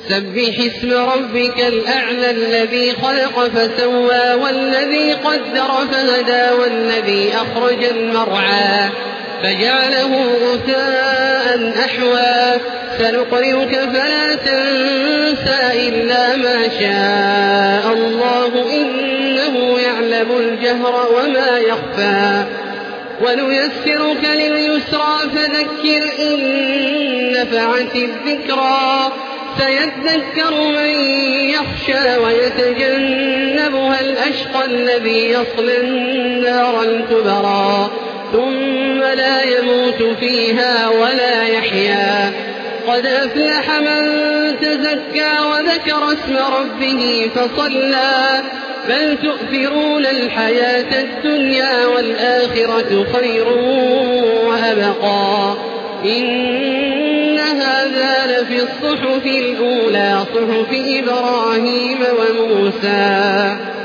سبح اسم ربك الأعلى الذي خلق فسوى والذي قدر فهدى والذي أخرج المرعى فجعله غثاء أحوى سنقرئك فلا تنسى إلا ما شاء الله إنه يعلم الجهر وما يخفى ونيسرك لليسرى فذكر إن نفعت الذكرى سيذكر من يخشى ويتجنبها الأشقى الذي يصلى النار الكبرى ثم لا يموت فيها ولا يحيا قد أفلح من تزكى وذكر اسم ربه فصلى بل تؤثرون الحياة الدنيا والآخرة خير وأبقى إن هذا لفي الصحف الأولى صحف إبراهيم وموسى